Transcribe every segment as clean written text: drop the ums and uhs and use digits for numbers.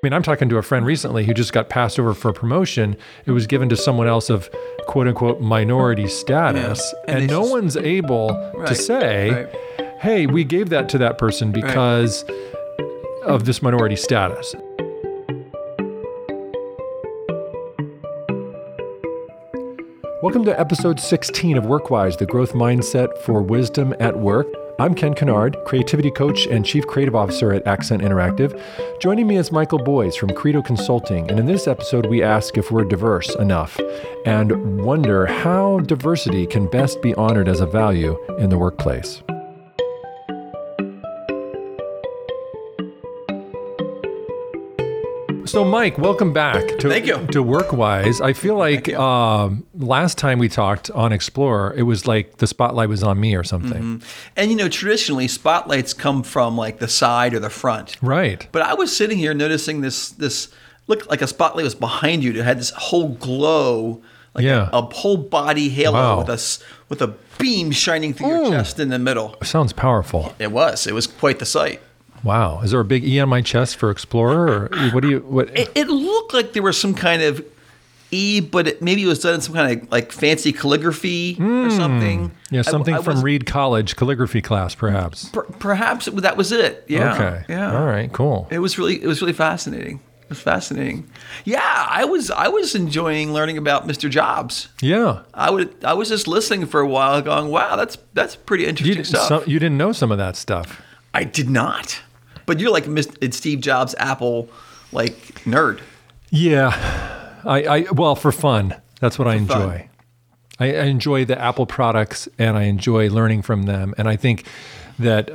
mean, I'm talking to a friend recently who just got passed over for a promotion. It was given to someone else of quote unquote minority status. Yeah. And no one's able to say, hey, we gave that to that person because of this minority status. Welcome to episode 16 of WorkWise, the growth mindset for wisdom at work. I'm Ken Kennard, creativity coach and chief creative officer at Accent Interactive. Joining me is Michael Boyes from Credo Consulting. And in this episode, we ask if we're diverse enough and wonder how diversity can best be honored as a value in the workplace. So, Mike, welcome back to WorkWise. I feel like last time we talked on Explorer, it was like the spotlight was on me or something. Mm-hmm. And, traditionally, spotlights come from like the side or the front. Right. But I was sitting here noticing this looked like a spotlight was behind you. It had this whole glow, like a whole body halo with a beam shining through your chest in the middle. Sounds powerful. It was quite the sight. Wow. Is there a big E on my chest for Explorer? Or what? It looked like there was some kind of E, but maybe it was done in some kind of like fancy calligraphy or something. Yeah, something from Reed College calligraphy class, perhaps. Perhaps that was it. Yeah. Okay. Yeah. All right. Cool. It was really fascinating. It was fascinating. Yeah, I was enjoying learning about Mr. Jobs. Yeah. I was just listening for a while, going, "Wow, that's pretty interesting stuff." You didn't know some of that stuff. I did not. But you're like Steve Jobs, Apple, like nerd. Yeah, well, for fun. That's what I enjoy. I enjoy the Apple products, and I enjoy learning from them. And I think that,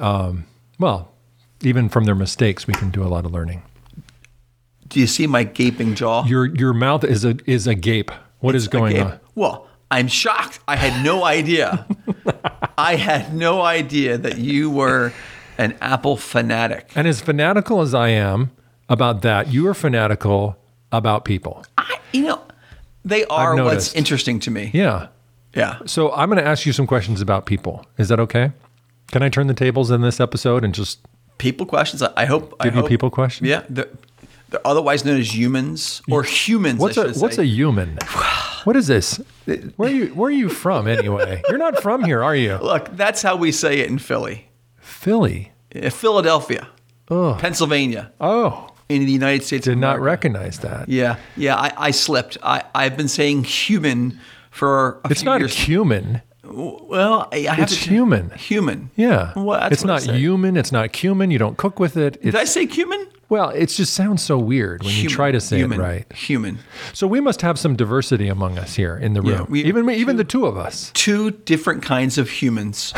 even from their mistakes, we can do a lot of learning. Do you see my gaping jaw? Your mouth is a gape. What is going on? Well, I'm shocked. I had no idea. I had no idea that you were an Apple fanatic. And as fanatical as I am about that, you are fanatical about people. They are what's interesting to me. Yeah. Yeah. So I'm going to ask you some questions about people. Is that okay? Can I turn the tables in this episode and just... People questions? I hope. Give you people questions? Yeah. They're otherwise known as humans or humans, What's a human? What is this? Where are you from anyway? You're not from here, are you? Look, that's how we say it in Philly. Philly? Philadelphia. Oh. Pennsylvania. Oh. In the United States of America. Did not recognize that. Yeah. I slipped. I've been saying human for a few years. It's not human. Well, it's human. Human. Yeah. Well, it's not human. It's not cumin. You don't cook with it. Did I say cumin? Well, it just sounds so weird when you try to say it right. Human. So we must have some diversity among us here in the room. Even the two of us. Two different kinds of humans.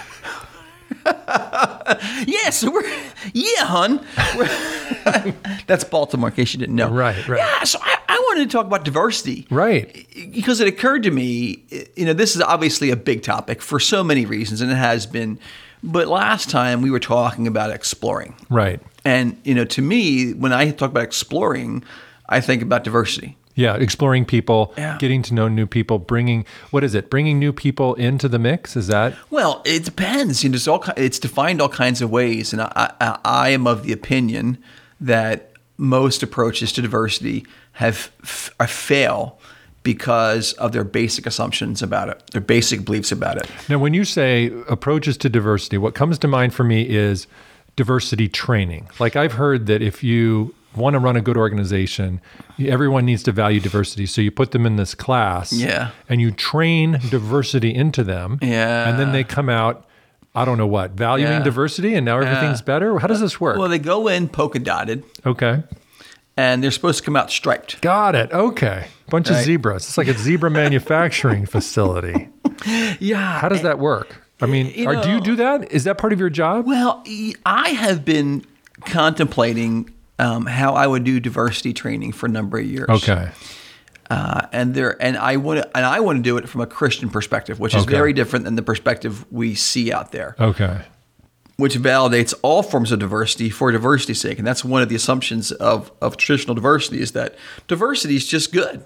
Hon. That's Baltimore, in case you didn't know. Right. Yeah, so I wanted to talk about diversity. Right. Because it occurred to me, this is obviously a big topic for so many reasons, and it has been. But last time we were talking about exploring. Right. And, to me, when I talk about exploring, I think about diversity. Yeah, exploring people, getting to know new people, bringing new people into the mix? Is that? Well, it depends. It's defined all kinds of ways. And I am of the opinion that most approaches to diversity fail because of their basic assumptions about it, their basic beliefs about it. Now, when you say approaches to diversity, what comes to mind for me is diversity training. Like I've heard that if you want to run a good organization, everyone needs to value diversity. So you put them in this class and you train diversity into them. Yeah. And then they come out, I don't know what, valuing diversity and now everything's better? How does this work? Well, they go in polka dotted. Okay. And they're supposed to come out striped. Got it. Okay. Bunch of zebras. It's like a zebra manufacturing facility. Yeah. How does that work? I mean, do you do that? Is that part of your job? Well, I have been contemplating how I would do diversity training for a number of years. Okay. And I want to do it from a Christian perspective, which is very different than the perspective we see out there. Okay. Which validates all forms of diversity for diversity's sake. And that's one of the assumptions of traditional diversity is that diversity is just good.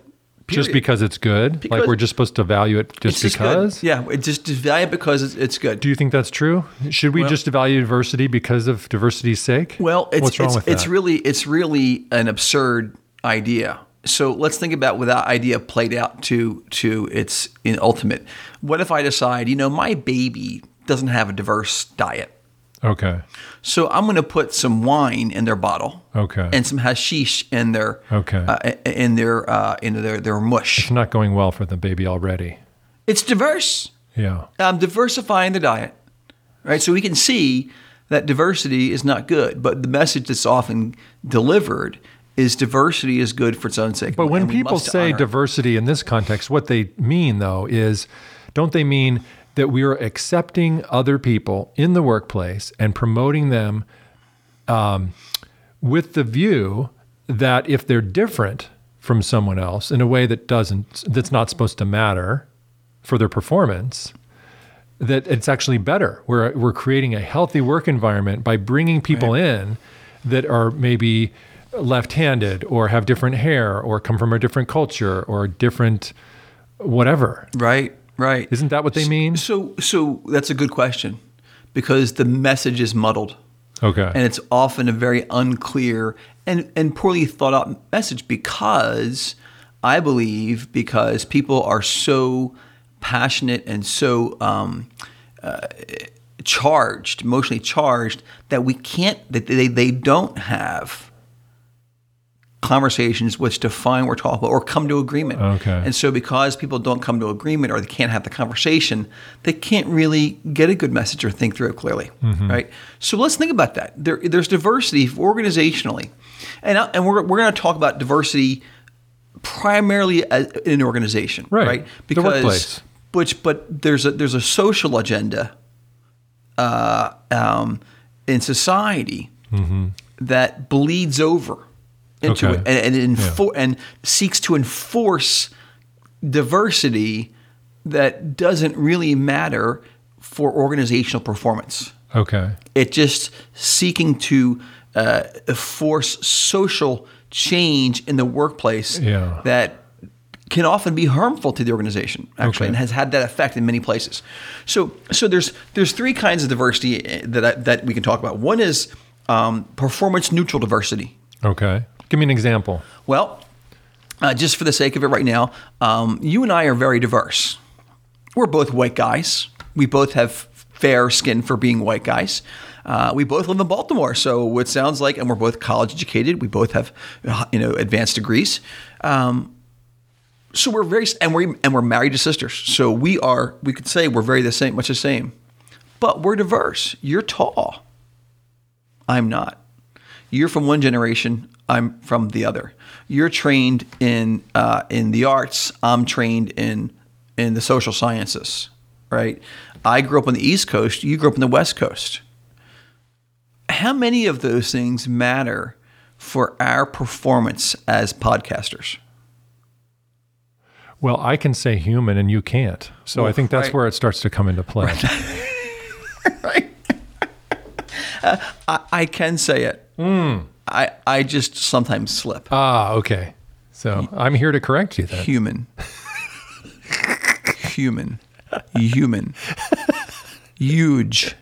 Just because it's good? Like we're just supposed to value it just because? Good. Yeah, it just value it because it's good. Do you think that's true? Should we just value diversity because of diversity's sake? Well, what's wrong with that? It's really an absurd idea. So let's think about with that idea played out to its ultimate. What if I decide, my baby doesn't have a diverse diet? Okay. So I'm going to put some wine in their bottle. Okay. And some hashish in their their mush. It's not going well for the baby already. It's diverse. Yeah. I'm diversifying the diet, right? So we can see that diversity is not good, but the message that's often delivered is diversity is good for its own sake. But when people say diversity in this context, what they mean though is, don't they mean that we are accepting other people in the workplace and promoting them with the view that if they're different from someone else in a way that's not supposed to matter for their performance, that it's actually better. We're creating a healthy work environment by bringing people in that are maybe left-handed or have different hair or come from a different culture or different whatever. Right. Isn't that what they mean? So that's a good question because the message is muddled. Okay. And it's often a very unclear and poorly thought out message because I believe because people are so passionate and so charged, emotionally charged that they don't have conversations which define what we're talking about or come to agreement. Okay. And so because people don't come to agreement or they can't have the conversation, they can't really get a good message or think through it clearly, right? So let's think about that. There's diversity organizationally. And we're going to talk about diversity primarily in an organization, right? Because the workplace. But there's a social agenda in society that bleeds over into it and seeks to enforce diversity that doesn't really matter for organizational performance. Okay. It just seeking to force social change in the workplace that can often be harmful to the organization, actually, and has had that effect in many places. So there's three kinds of diversity that we can talk about. One is performance neutral diversity. Okay. Give me an example. Well, just for the sake of it right now, you and I are very diverse. We're both white guys. We both have fair skin for being white guys. We both live in Baltimore, so it sounds like, and we're both college educated. We both have, advanced degrees. So we're we're married to sisters. So we could say we're very much the same, but we're diverse. You're tall. I'm not. You're from one generation. I'm from the other. You're trained in the arts. I'm trained in the social sciences, right? I grew up on the East Coast. You grew up on the West Coast. How many of those things matter for our performance as podcasters? Well, I can say human and you can't. So I think that's where it starts to come into play. Right. I can say it. I just sometimes slip. Ah, okay. So I'm here to correct you then. Human. Huge.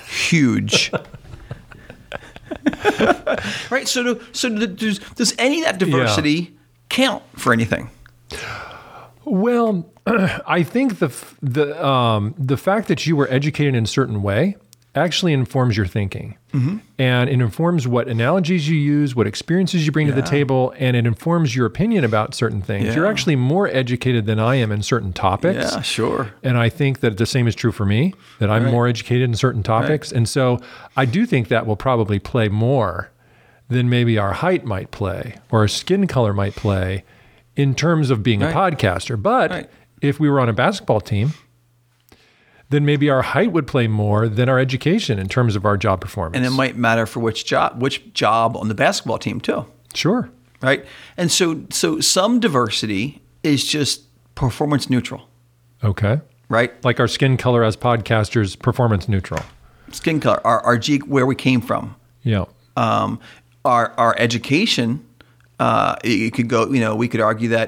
Right. So does any of that diversity count for anything? Well, I think the fact that you were educated in a certain way actually informs your thinking. And it informs what analogies you use, what experiences you bring to the table, and it informs your opinion about certain things. Yeah. You're actually more educated than I am in certain topics. Yeah, sure. And I think that the same is true for me, that I'm more educated in certain topics. And so I do think that will probably play more than maybe our height might play or our skin color might play in terms of being a podcaster. But if we were on a basketball team, then maybe our height would play more than our education in terms of our job performance. And it might matter for which job on the basketball team too. Sure. Right? And so some diversity is just performance neutral. Okay. Right? Like our skin color as podcasters, performance neutral. Skin color, our where we came from. Yeah. Our education, it could go, we could argue that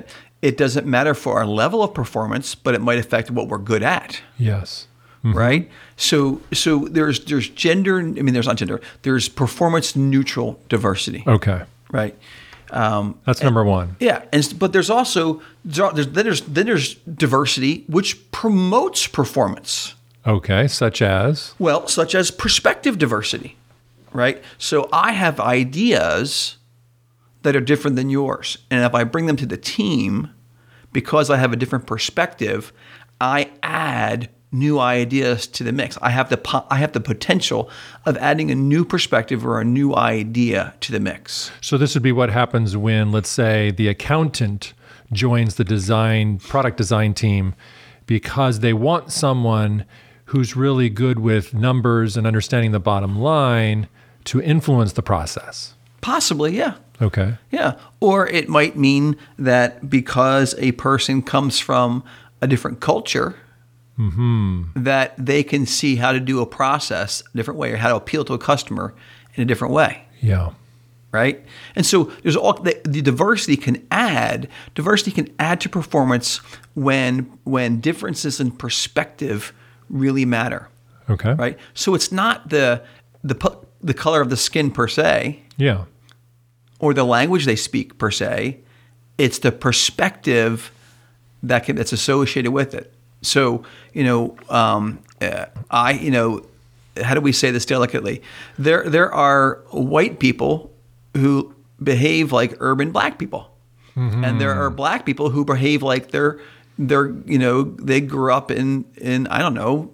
it doesn't matter for our level of performance, but it might affect what we're good at. Yes. Right? So there's gender, there's not gender, there's performance neutral diversity. Okay. Right? That's number one. Yeah, but there's also there's diversity which promotes performance. Okay, such as? Well, such as perspective diversity, right? So I have ideas that are different than yours, and if I bring them to the team, because I have a different perspective, I add new ideas to the mix. I have the potential of adding a new perspective or a new idea to the mix. So this would be what happens when, let's say, the accountant joins the product design team because they want someone who's really good with numbers and understanding the bottom line to influence the process. Possibly, yeah. Okay. Yeah. Or it might mean that because a person comes from a different culture, that they can see how to do a process a different way or how to appeal to a customer in a different way. Yeah. Right? And so there's the diversity can add to performance when differences in perspective really matter. Okay. Right? So it's not the color of the skin per se. Yeah. Or the language they speak per se. It's the perspective that's associated with it. So, how do we say this delicately? There are white people who behave like urban black people, and there are black people who behave like they grew up in I don't know,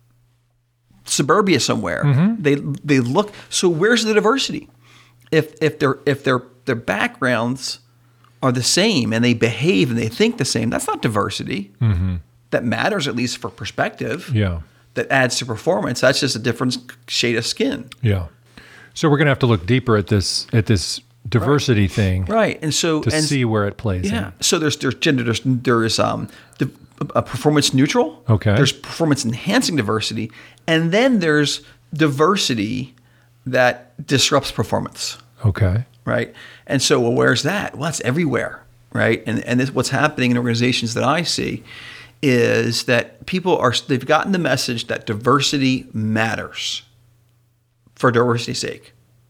suburbia somewhere. They look. So where's the diversity? If their backgrounds are the same and they behave and they think the same, that's not diversity. That matters, at least for perspective. Yeah. That adds to performance. That's just a different shade of skin. Yeah. So we're going to have to look deeper at this diversity thing, right? And so to see where it plays. Yeah. In. So there's gender. There's a performance neutral. Okay. There's performance enhancing diversity, and then there's diversity that disrupts performance. Okay. Right. And so, well, where's that? Well, it's everywhere. Right. And this, what's happening in organizations that I see is that they've gotten the message that diversity matters for diversity's sake,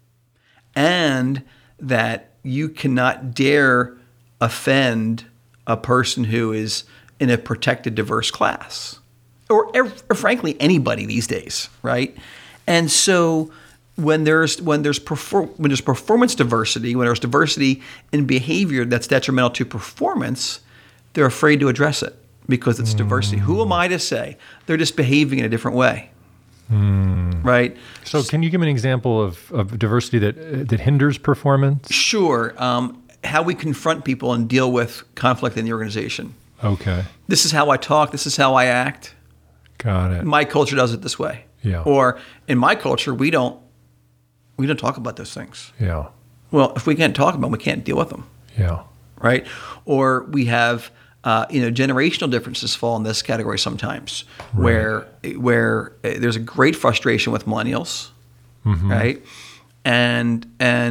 and that you cannot dare offend a person who is in a protected diverse class, or frankly anybody these days, right? And so when there's performance diversity, when there's diversity in behavior that's detrimental to performance, they're afraid to address it. Because it's diversity. Who am I to say? They're just behaving in a different way, right? So can you give me an example of diversity that hinders performance? Sure. How we confront people and deal with conflict in the organization. Okay. This is how I talk. This is how I act. Got it. My culture does it this way. Yeah. Or in my culture, we don't talk about those things. Yeah. Well, if we can't talk about them, we can't deal with them. Yeah. Right? Or we have generational differences fall in this category sometimes, right. where there's a great frustration with millennials, right? And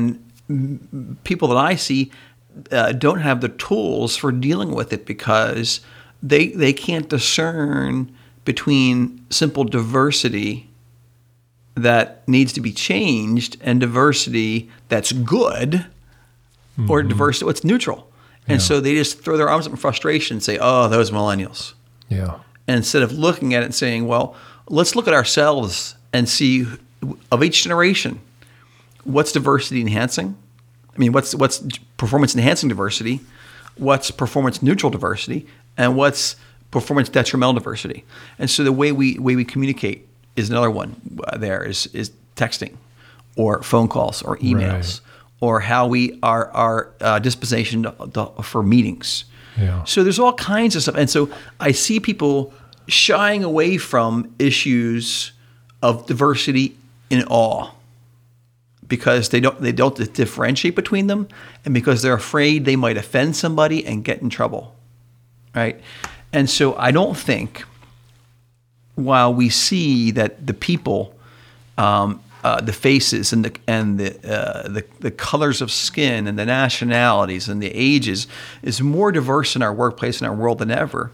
people that I see don't have the tools for dealing with it because they can't discern between simple diversity that needs to be changed and diversity that's good, or diversity what's neutral. And so they just throw their arms up in frustration and say, oh, those millennials. Yeah. Instead of looking at it and saying, well, let's look at ourselves and see, of each generation, what's diversity enhancing? I mean, what's performance enhancing diversity? What's performance neutral diversity? And what's performance detrimental diversity? And so the way we communicate is another one. There is texting, or phone calls, or emails. Right. Or how we are disposition for meetings. Yeah. So there's all kinds of stuff. And so I see people shying away from issues of diversity in awe because they don't differentiate between them, and because they're afraid they might offend somebody and get in trouble. Right? And so I don't think, while we see that the people the faces and the colors of skin and the nationalities and the ages is more diverse in our workplace and our world than ever.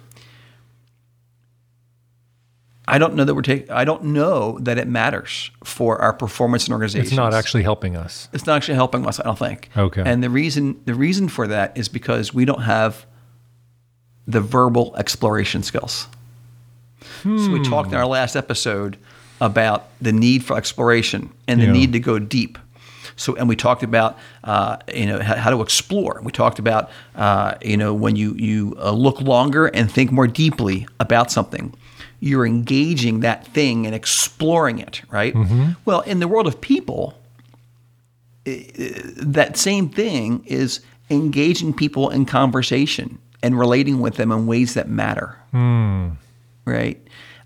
I don't know that it matters for our performance in organizations. It's not actually helping us. It's not actually helping us, I don't think. Okay. And the reason for that is because we don't have the verbal exploration skills. So we talked in our last episode about the need for exploration and the need to go deep. So, and we talked about how to explore. We talked about when you look longer and think more deeply about something, you're engaging that thing and exploring it, right? Mm-hmm. Well, in the world of people, that same thing is engaging people in conversation and relating with them in ways that matter, right?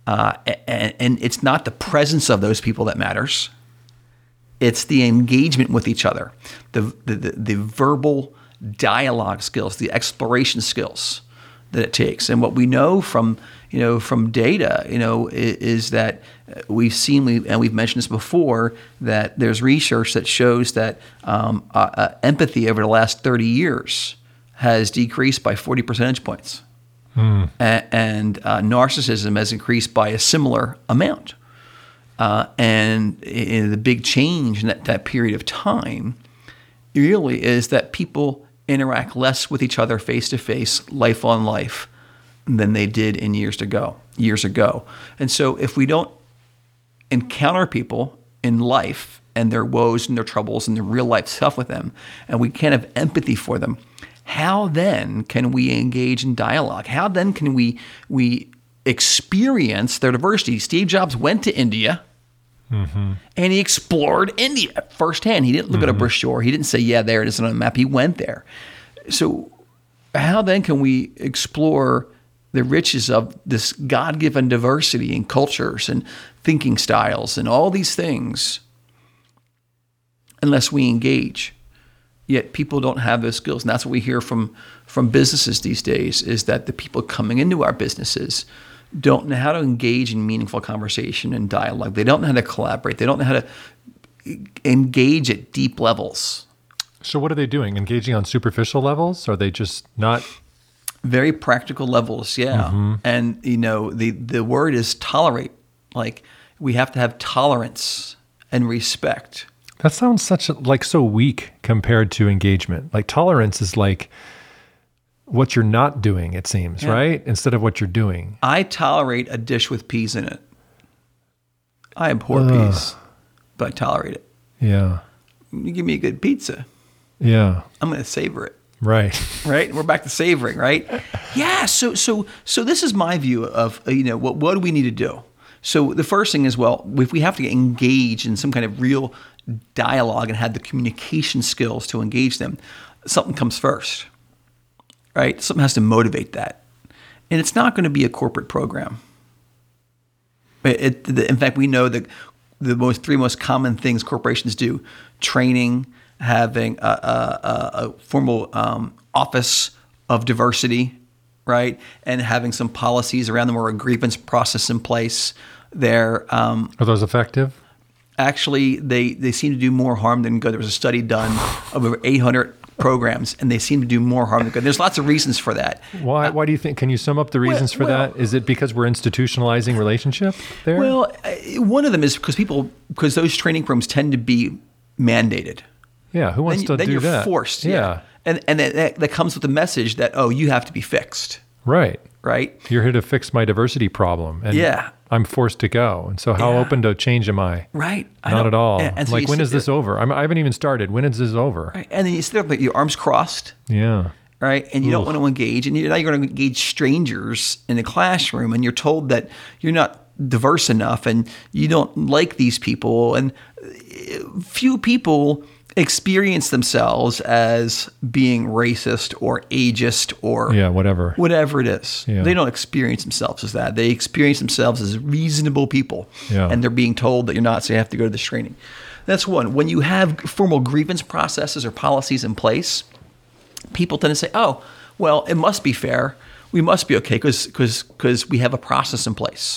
And it's not the presence of those people that matters. It's the engagement with each other, the verbal dialogue skills, the exploration skills that it takes. And what we know from data, is that we've seen, and we've mentioned this before, that there's research that shows that empathy over the last 30 years has decreased by 40 percentage points. And narcissism has increased by a similar amount. And the big change in that period of time really is that people interact less with each other face-to-face, life on life, than they did in years ago. And so if we don't encounter people in life and their woes and their troubles and their real life stuff with them, and we can't have empathy for them, how then can we engage in dialogue? How then can we experience their diversity? Steve Jobs went to India, and he explored India firsthand. He didn't look at a brochure. He didn't say, yeah, there it is on a map. He went there. So how then can we explore the riches of this God-given diversity in cultures and thinking styles and all these things unless we engage? Yet people don't have those skills. And that's what we hear from businesses these days, is that the people coming into our businesses don't know how to engage in meaningful conversation and dialogue. They don't know how to collaborate. They don't know how to engage at deep levels. So what are they doing? Engaging on superficial levels? Are they just not? Very practical levels, yeah. Mm-hmm. And, the word is tolerate. Like, we have to have tolerance and respect. That sounds so weak compared to engagement. Like, tolerance is like what you're not doing, it seems, right? Instead of what you're doing. I tolerate a dish with peas in it. I abhor peas, but I tolerate it. Yeah. You give me a good pizza. Yeah. I'm going to savor it. Right. Right. We're back to savoring, right? Yeah. So this is my view of, what do we need to do? So the first thing is, if we have to engage in some kind of real dialogue and have the communication skills to engage them, something comes first, right? Something has to motivate that. And it's not going to be a corporate program. In fact, we know that the three most common things corporations do: training, having a formal office of diversity, right? And having some policies around them or a grievance process in place there. Are those effective? Actually, they seem to do more harm than good. There was a study done of over 800 programs, and they seem to do more harm than good. There's lots of reasons for that. Why do you think? Can you sum up the reasons for that? Is it because we're institutionalizing relationship there? Well, one of them is because those training programs tend to be mandated. Yeah, who wants to do that? Then you're forced. Yeah. And that comes with the message that, you have to be fixed. Right. Right? You're here to fix my diversity problem. And I'm forced to go. And so how open to change am I? Right. Not at all. And so when is this over? I haven't even started. When is this over? Right. And then you sit there with your arms crossed. Yeah. Right. And you don't want to engage. And now you're going to engage strangers in a classroom, and you're told that you're not diverse enough and you don't like these people. And few people experience themselves as being racist or ageist or whatever it is. Yeah. They don't experience themselves as that. They experience themselves as reasonable people, and they're being told that you're not, so you have to go to this training. That's one. When you have formal grievance processes or policies in place, people tend to say, it must be fair. We must be okay because we have a process in place.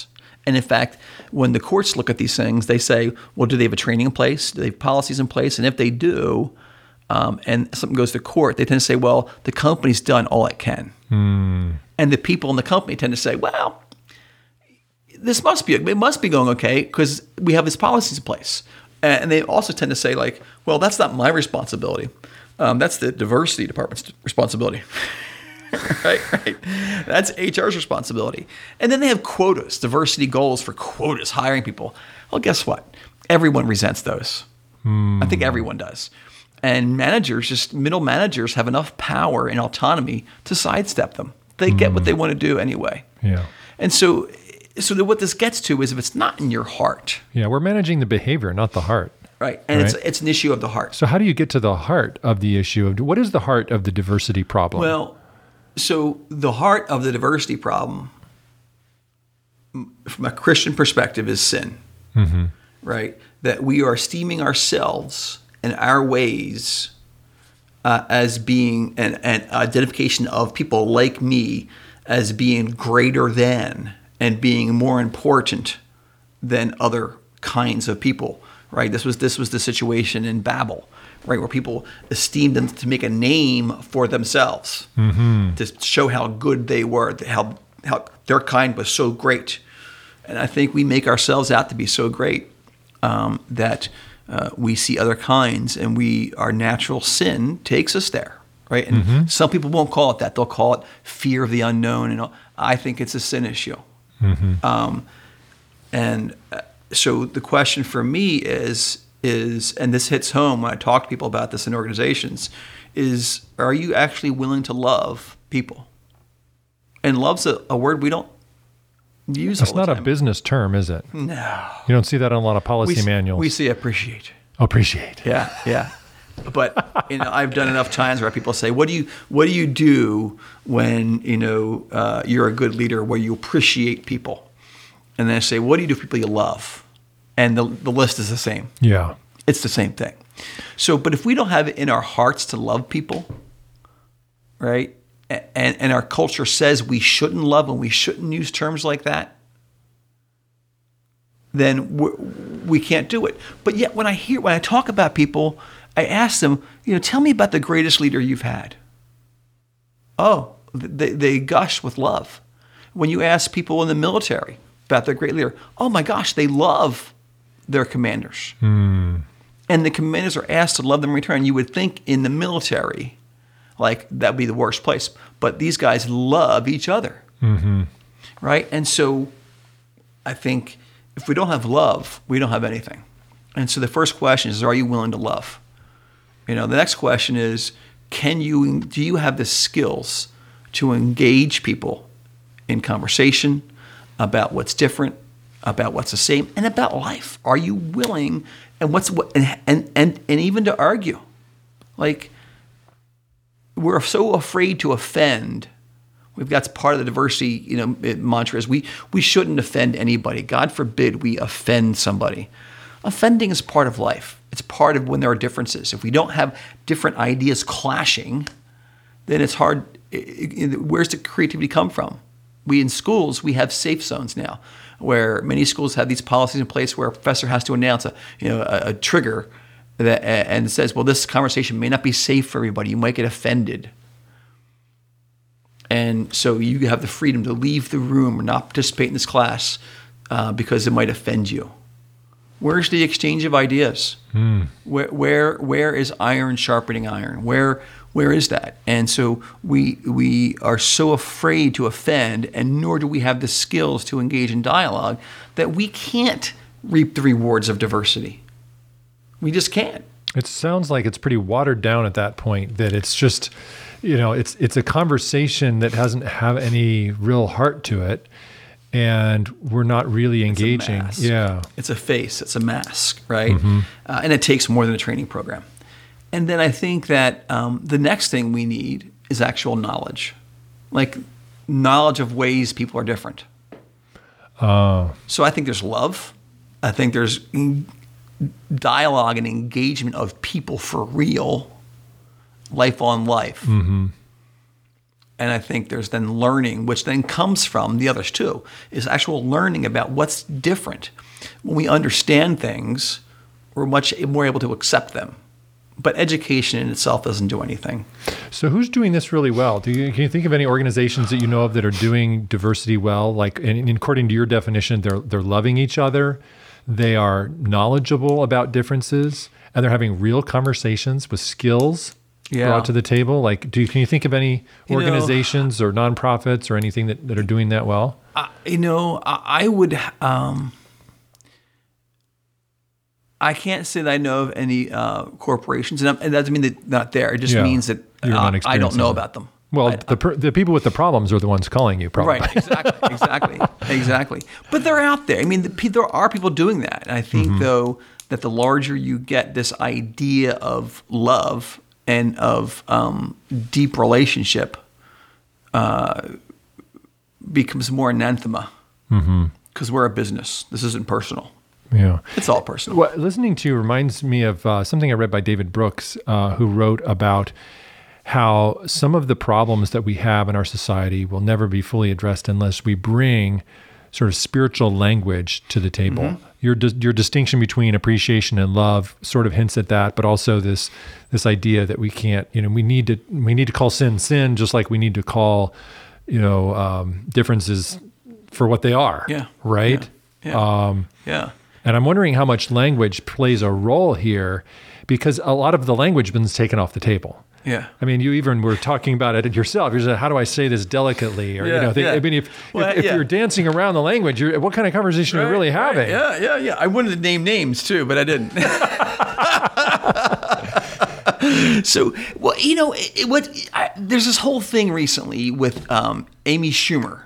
And in fact, when the courts look at these things, they say, well, do they have a training in place? Do they have policies in place? And if they do, and something goes to court, they tend to say, well, the company's done all it can. And the people in the company tend to say, well, it must be going okay because we have these policies in place. And they also tend to say, like, well, that's not my responsibility. That's the diversity department's responsibility. right. That's HR's responsibility. And then they have quotas, diversity goals for quotas, hiring people. Well, guess what? Everyone resents those. I think everyone does. And middle managers have enough power and autonomy to sidestep them. They get what they want to do anyway. Yeah. And so what this gets to is if it's not in your heart. Yeah, we're managing the behavior, not the heart. Right. And it's an issue of the heart. So how do you get to the heart of the issue? What is the heart of the diversity problem? Well, so the heart of the diversity problem, from a Christian perspective, is sin. Right? That we are esteeming ourselves and our ways as being an identification of people like me as being greater than and being more important than other kinds of people. Right? This was the situation in Babel, right, where people esteemed them to make a name for themselves, to show how good they were, how their kind was so great. And I think we make ourselves out to be so great that we see other kinds, and our natural sin takes us there, right? And some people won't call it that; they'll call it fear of the unknown. And I think it's a sin issue. So the question for me is, and this hits home when I talk to people about this in organizations, is are you actually willing to love people? And love's a word we don't use all the time. It's not a business term, is it? No. You don't see that in a lot of policy manuals. We say appreciate. Appreciate. Yeah. But I've done enough times where people say, "What do you do when you're a good leader where you appreciate people?" And then I say, "What do you do for people you love?" And the list is the same. Yeah, it's the same thing. So, but if we don't have it in our hearts to love people, right? And our culture says we shouldn't love and we shouldn't use terms like that, then we can't do it. But yet when I talk about people, I ask them, tell me about the greatest leader you've had. Oh, they gush with love. When you ask people in the military about their great leader, oh my gosh, they love their commanders. And the commanders are asked to love them in return. You would think in the military, like that would be the worst place. But these guys love each other, right? And so I think if we don't have love, we don't have anything. And so the first question is, are you willing to love? The next question is, do you have the skills to engage people in conversation about what's different, about what's the same, and about life? Are you willing and even to argue? Like, we're so afraid to offend. That's part of the diversity, mantra is we shouldn't offend anybody. God forbid we offend somebody. Offending is part of life. It's part of when there are differences. If we don't have different ideas clashing, then it's hard. Where's the creativity come from? In schools, we have safe zones now, where many schools have these policies in place where a professor has to announce a trigger that and says, well, this conversation may not be safe for everybody. You might get offended. And so you have the freedom to leave the room or not participate in this class because it might offend you. Where's the exchange of ideas? Where is iron sharpening iron? Where is that? And so we are so afraid to offend, and nor do we have the skills to engage in dialogue, that we can't reap the rewards of diversity. We just can't. It sounds like it's pretty watered down at that point, that it's just, it's a conversation that doesn't have any real heart to it, and we're not really engaging. It's a mask. Yeah. It's a face. It's a mask, right? And it takes more than a training program. And then I think that the next thing we need is actual knowledge, like knowledge of ways people are different. So I think there's love. I think there's dialogue and engagement of people for real, life on life. And I think there's then learning, which then comes from the others too, is actual learning about what's different. When we understand things, we're much more able to accept them. But education in itself doesn't do anything. So who's doing this really well? Can you think of any organizations that you know of that are doing diversity well? Like, and according to your definition, they're loving each other, they are knowledgeable about differences, and they're having real conversations with skills brought to the table. Like, can you think of any organizations or nonprofits or anything that are doing that well? I would. I can't say that I know of any corporations, and that doesn't mean they're not there. It just means that I don't know about them. Well, the people with the problems are the ones calling you, probably. Right, exactly. But they're out there. I mean, there are people doing that. And I think, though, that the larger you get this idea of love and of deep relationship becomes more anathema. Because we're a business. This isn't personal. Yeah. It's all personal. Well, listening to you reminds me of something I read by David Brooks, who wrote about how some of the problems that we have in our society will never be fully addressed unless we bring sort of spiritual language to the table. Your distinction between appreciation and love sort of hints at that, but also this idea that we can't, we need to call sin, just like we need to call, differences for what they are. Yeah. Right? Yeah. And I'm wondering how much language plays a role here, because a lot of the language has been taken off the table. Yeah. I mean, you even were talking about it yourself. You're saying, how do I say this delicately? Or, I mean, if you're dancing around the language, what kind of conversation are you really having? Yeah. I wanted to name names too, but I didn't. So, there's this whole thing recently with Amy Schumer.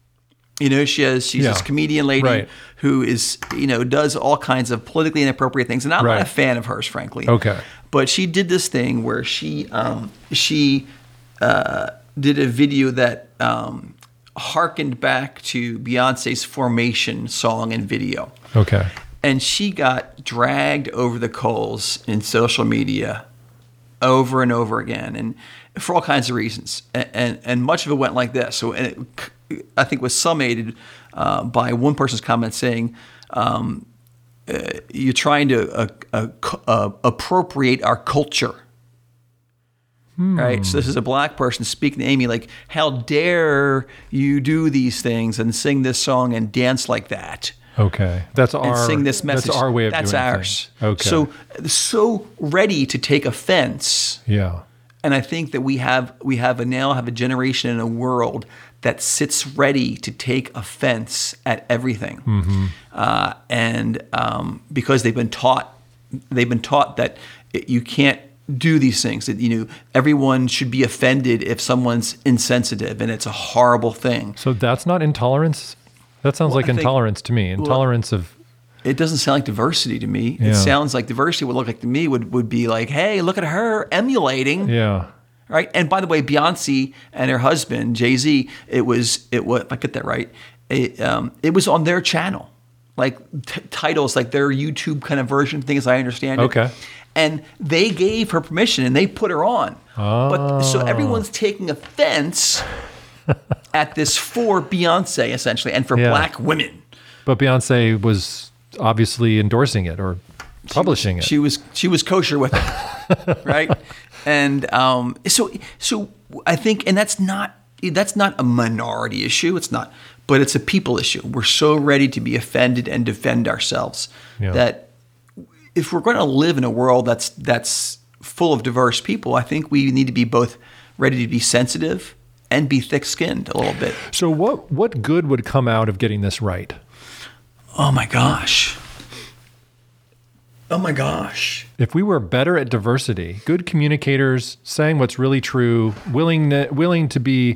She's this comedian lady who is, does all kinds of politically inappropriate things. And I'm not a fan of hers, frankly. Okay. But she did this thing where she did a video that harkened back to Beyonce's Formation song and video. Okay. And she got dragged over the coals in social media over and over again, and for all kinds of reasons. And much of it went like this. So, I think was summated by one person's comment saying, you're trying to appropriate our culture. Right? So this is a black person speaking to Amy like, how dare you do these things and sing this song and dance like that? Okay. That's and sing this message. That's our way of that's doing ours. Things. Okay. So ready to take offense. Yeah. And I think that we have a generation in a world that sits ready to take offense at everything, and because they've been taught that you can't do these things. That everyone should be offended if someone's insensitive, and it's a horrible thing. So that's not intolerance. That sounds like intolerance to me. Intolerance of. It doesn't sound like diversity to me. Yeah. It sounds like diversity would look like to me would be like, hey, look at her emulating. Yeah. Right. And by the way, Beyonce and her husband, Jay-Z, it was, if I get that right, it was on their channel. Like titles, like their YouTube kind of version thing, as I understand it. Okay. And they gave her permission and they put her on. Oh. But so everyone's taking offense at this for Beyonce, essentially, and for black women. But Beyonce was obviously endorsing it or publishing it. She was kosher with it, right? And so I think, and that's not a minority issue. It's not, but it's a people issue. We're so ready to be offended and defend ourselves that if we're going to live in a world that's full of diverse people, I think we need to be both ready to be sensitive and be thick-skinned a little bit. So what good would come out of getting this right? Oh my gosh. If we were better at diversity, good communicators, saying what's really true, willing to be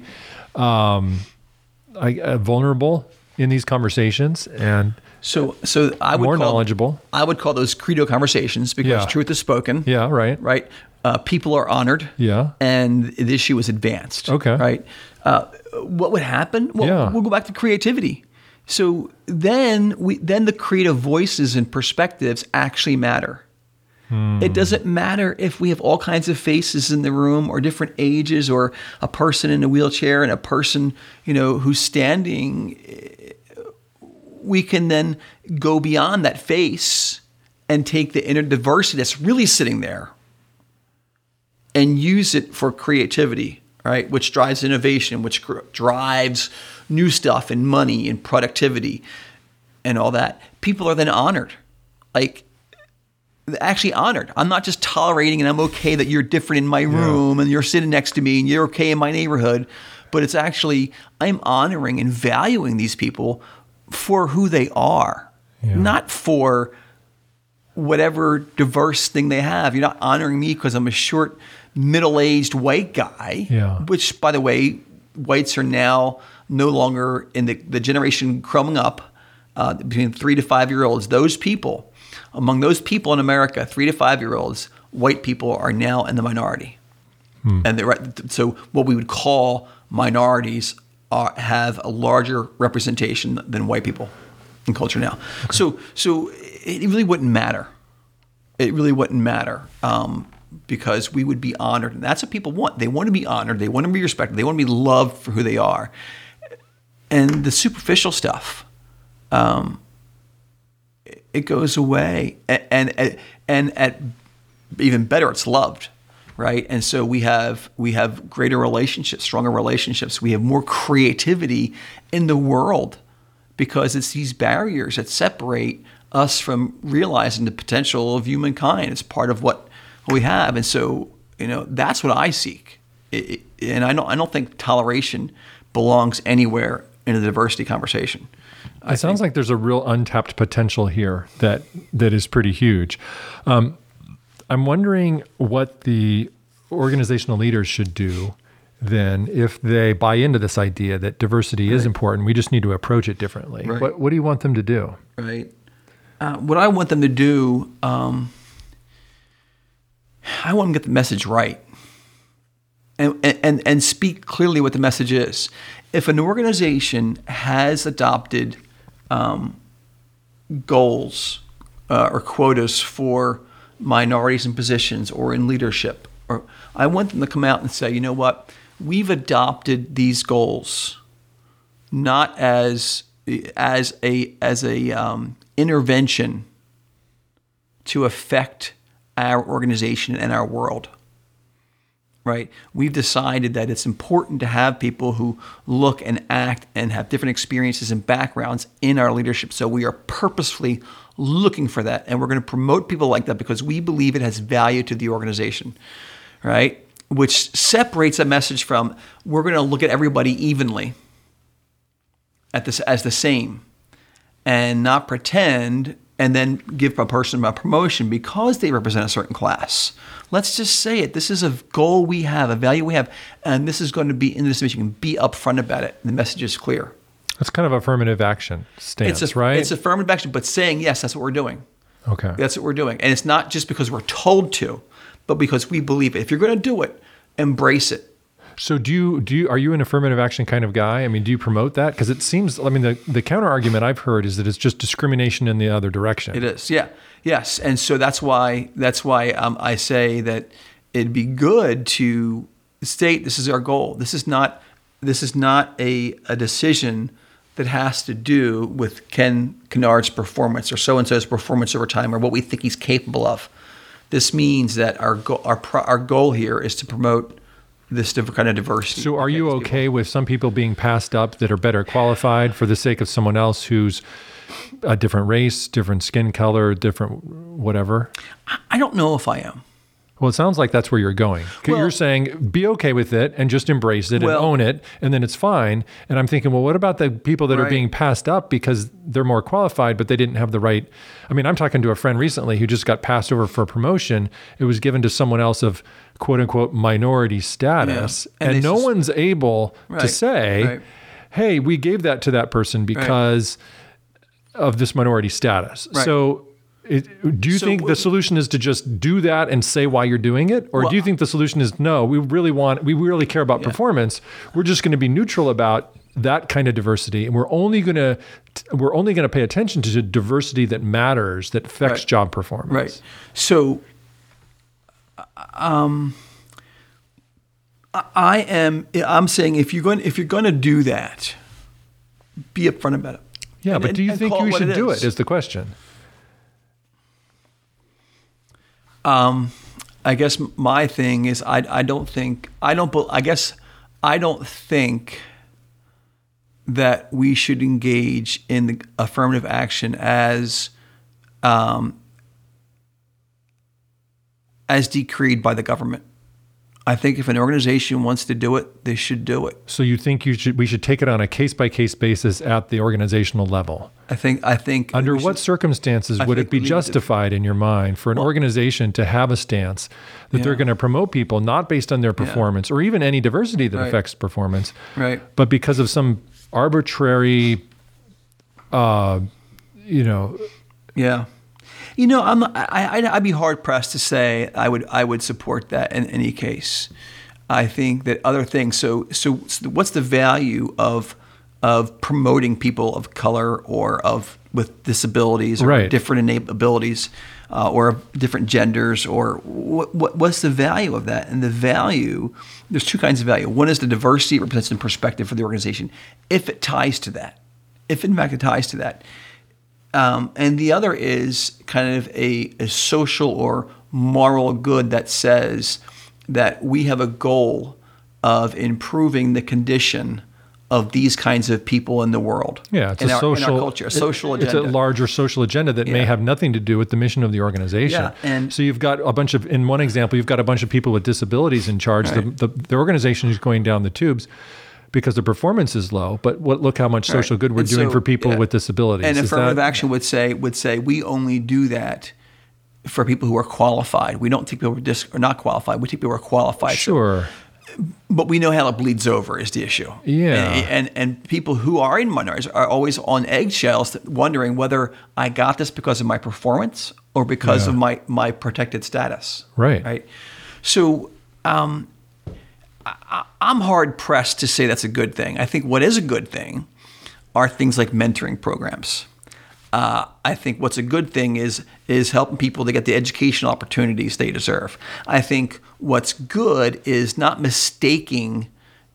vulnerable in these conversations, and so I would more call, knowledgeable. I would call those credo conversations because truth is spoken. Yeah, right. Right. People are honored. Yeah. And the issue is advanced. Okay. Right. What would happen? Well, we'll go back to creativity. So then the creative voices and perspectives actually matter. It doesn't matter if we have all kinds of faces in the room or different ages or a person in a wheelchair and a person, who's standing. We can then go beyond that face and take the inner diversity that's really sitting there and use it for creativity, right? Which drives innovation, which drives new stuff and money and productivity and all that. People are then honored. Actually honored. I'm not just tolerating and I'm okay that you're different in my room and you're sitting next to me and you're okay in my neighborhood, but it's actually, I'm honoring and valuing these people for who they are, not for whatever diverse thing they have. You're not honoring me because I'm a short, middle-aged white guy, which, by the way, whites are now no longer in the generation growing up, between 3 to 5 year olds. Among those people in America, 3 to 5 year olds, white people are now in the minority. And so what we would call minorities have a larger representation than white people in culture now. Okay. So it really wouldn't matter. It really wouldn't matter because we would be honored. And that's what people want. They want to be honored. They want to be respected. They want to be loved for who they are. And the superficial stuff, it goes away, and at even better, it's loved, right? And so we have greater relationships, stronger relationships. We have more creativity in the world because it's these barriers that separate us from realizing the potential of humankind. It's part of what we have, and so that's what I seek. And I don't think toleration belongs anywhere in the diversity conversation. It sounds like there's a real untapped potential here that is pretty huge. I'm wondering what the organizational leaders should do then if they buy into this idea that diversity is important. We just need to approach it differently. Right. What do you want them to do? Right. What I want them to do, I want them to get the message right and speak clearly what the message is. If an organization has adopted goals or quotas for minorities in positions or in leadership, or I want them to come out and say, you know what, we've adopted these goals not as a intervention to affect our organization and our world. Right? We've decided that it's important to have people who look and act and have different experiences and backgrounds in our leadership. So we are purposefully looking for that. And we're going to promote people like that because we believe it has value to the organization, right? Which separates a message from we're going to look at everybody evenly as the same and not pretend and then give a person a promotion because they represent a certain class. Let's just say it. This is a goal we have, a value we have, and this is going to be in this mission. You can be upfront about it. The message is clear. It's kind of affirmative action stance, right? It's affirmative action, but saying, yes, that's what we're doing. Okay. That's what we're doing. And it's not just because we're told to, but because we believe it. If you're going to do it, embrace it. So are you an affirmative action kind of guy? I mean, do you promote that? Because it seems, the counter argument I've heard is that it's just discrimination in the other direction. It is, yeah. Yes. And so that's why I say that it'd be good to state this is our goal. This is not a decision that has to do with Ken Kennard's performance or so-and-so's performance over time or what we think he's capable of. This means that our goal here is to promote this different kind of diversity. So are you okay with some people being passed up that are better qualified for the sake of someone else who's a different race, different skin color, different whatever? I don't know if I am. Well, it sounds like that's where you're going. Well, you're saying be okay with it and just embrace it and own it, and then it's fine. And I'm thinking, well, what about the people that are being passed up because they're more qualified, but they didn't have the right... I mean, I'm talking to a friend recently who just got passed over for a promotion. It was given to someone else of quote-unquote minority status, and no one's able to say, hey, we gave that to that person because of this minority status. Right. So... do you think the solution is to just do that and say why you're doing it? Or do you think the solution is, no, we really care about performance. We're just going to be neutral about that kind of diversity. And we're only going to pay attention to diversity that matters, that affects job performance. Right. So I'm saying if you're going to do that, be upfront about it. Yeah, but do you think we should do it? Is the question. I guess my thing is I don't think that we should engage in the affirmative action as decreed by the government. I think if an organization wants to do it, they should do it. So you think we should take it on a case-by-case basis at the organizational level? I think under what circumstances would it be justified in your mind for an organization to have a stance that they're going to promote people not based on their performance or even any diversity that affects performance, but because of some arbitrary, I'd be hard pressed to say I would support that in any case. I think that other things. So what's the value of promoting people of color or with disabilities or different abilities or different genders, or what's the value of that? And the value, there's two kinds of value. One is the diversity it represents in perspective for the organization, if it ties to that, if in fact it ties to that. And the other is kind of a social or moral good that says that we have a goal of improving the condition of these kinds of people in the world. Yeah, it's in our culture, a social agenda. It's a larger social agenda that may have nothing to do with the mission of the organization. Yeah, and so you've got in one example, you've got a bunch of people with disabilities in charge. Right. The organization is going down the tubes because the performance is low, but look how much social good we're doing for people with disabilities. And affirmative action would say we only do that for people who are qualified. We don't take people who are not qualified. We take people who are qualified. Sure. So, but we know how it bleeds over is the issue. Yeah. And people who are in minorities are always on eggshells wondering whether I got this because of my performance or because of my protected status. Right. So I'm hard pressed to say that's a good thing. I think what is a good thing are things like mentoring programs. I think what's a good thing is helping people to get the educational opportunities they deserve. I think what's good is not mistaking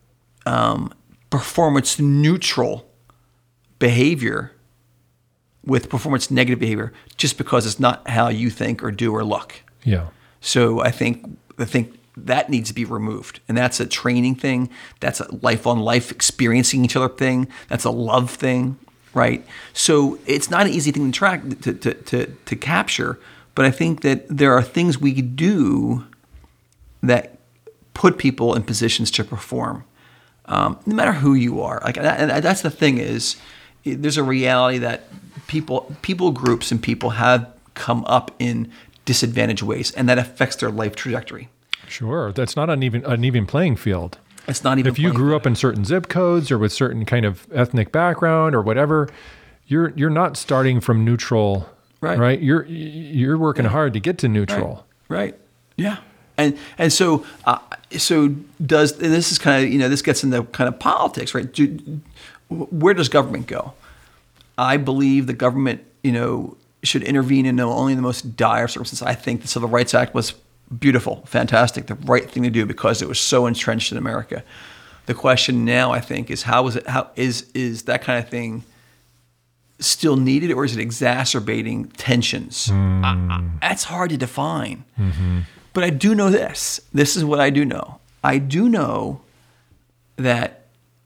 performance neutral behavior with performance negative behavior just because it's not how you think or do or look. Yeah. So I think that needs to be removed. And that's a training thing. That's a life-on-life experiencing each other thing. That's a love thing, right? So it's not an easy thing to track, to capture. But I think that there are things we could do that put people in positions to perform, no matter who you are. And that's the thing is, there's a reality that people groups and people have come up in disadvantaged ways, and that affects their life trajectory. Sure. That's not an even playing field. It's not even. If you grew up in certain zip codes or with certain kind of ethnic background or whatever, you're not starting from neutral, right? You're working hard to get to neutral. Right. Yeah. And so does, and this is kind of, this gets into kind of politics, right? Where does government go? I believe the government, should intervene in only the most dire circumstances. I think the Civil Rights Act was beautiful, fantastic, the right thing to do because it was so entrenched in America. The question now, I think, is how is that kind of thing still needed, or is it exacerbating tensions? That's hard to define. Mm-hmm. But I do know this. This is what I do know. I do know that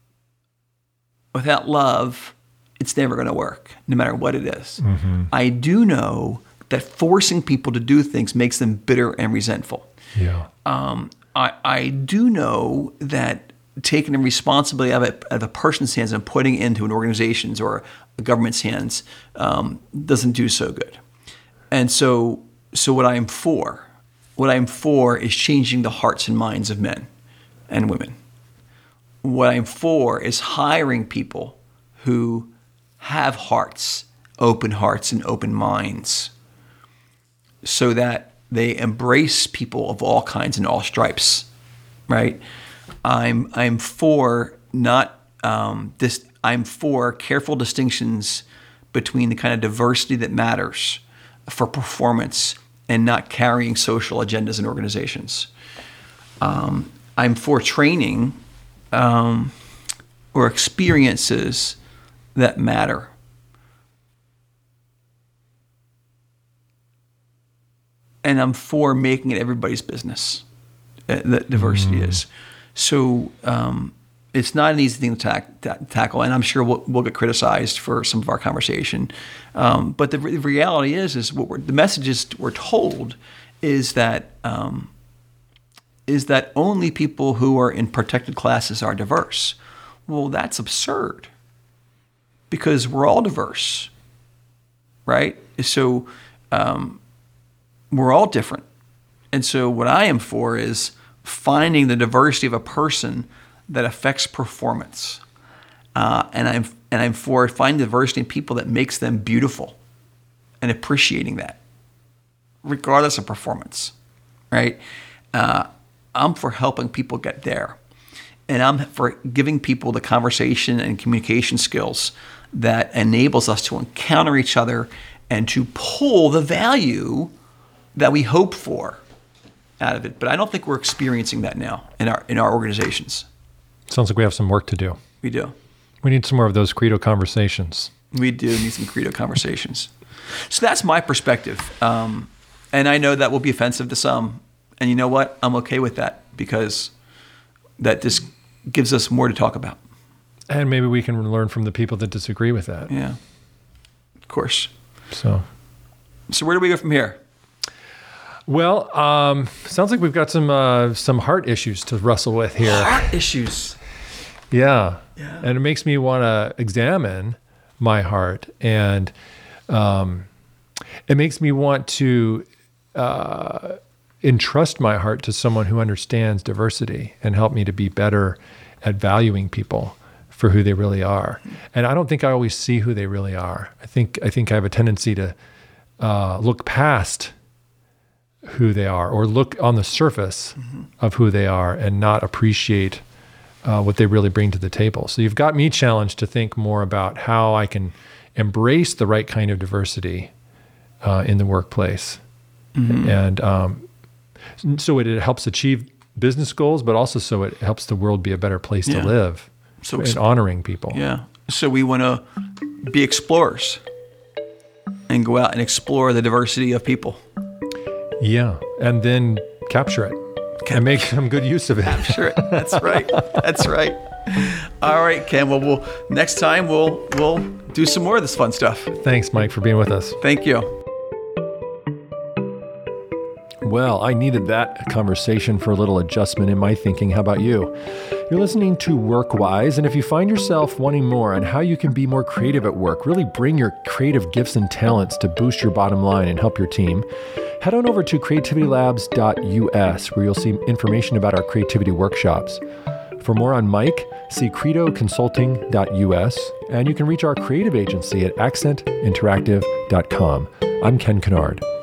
without love, it's never going to work, no matter what it is. Mm-hmm. I do know that forcing people to do things makes them bitter and resentful. Yeah. I do know that taking the responsibility of a person's hands and putting it into an organization's or a government's hands doesn't do so good. And so what I'm for is changing the hearts and minds of men and women. What I'm for is hiring people who have open hearts and open minds, so that they embrace people of all kinds and all stripes, right? I'm for I'm for careful distinctions between the kind of diversity that matters for performance and not carrying social agendas in organizations. I'm for training or experiences that matter. And I'm for making it everybody's business, that diversity is. So it's not an easy thing to tackle, and I'm sure we'll get criticized for some of our conversation. But the reality is what the messages we're told is that only people who are in protected classes are diverse. Well, that's absurd, because we're all diverse, right? So we're all different. And so what I am for is finding the diversity of a person that affects performance. And I'm for finding diversity in people that makes them beautiful and appreciating that, regardless of performance, right? I'm for helping people get there. And I'm for giving people the conversation and communication skills that enables us to encounter each other and to pull the value that we hope for out of it. But I don't think we're experiencing that now in our organizations. Sounds like we have some work to do. We do. We need some more of those credo conversations. We do need some credo conversations. So that's my perspective. And I know that will be offensive to some. And you know what? I'm okay with that, because that just gives us more to talk about. And maybe we can learn from the people that disagree with that. Yeah, of course. So where do we go from here? Well, sounds like we've got some heart issues to wrestle with here. Heart issues. Yeah. And it makes me want to examine my heart, and it makes me want to entrust my heart to someone who understands diversity and help me to be better at valuing people for who they really are. And I don't think I always see who they really are. I think I have a tendency to look past who they are, or look on the surface of who they are, and not appreciate what they really bring to the table. So you've got me challenged to think more about how I can embrace the right kind of diversity in the workplace. And so it helps achieve business goals, but also so it helps the world be a better place to live, and honoring people. Yeah. So we want to be explorers and go out and explore the diversity of people. Yeah. And then capture it and make some good use of it. Capture it. That's right. That's right. All right, Ken. Well, next time we'll do some more of this fun stuff. Thanks, Mike, for being with us. Thank you. Well, I needed that conversation for a little adjustment in my thinking. How about you? You're listening to WorkWise, and if you find yourself wanting more on how you can be more creative at work, really bring your creative gifts and talents to boost your bottom line and help your team, head on over to creativitylabs.us, where you'll see information about our creativity workshops. For more on Mike, see credoconsulting.us, and you can reach our creative agency at accentinteractive.com. I'm Ken Kennard.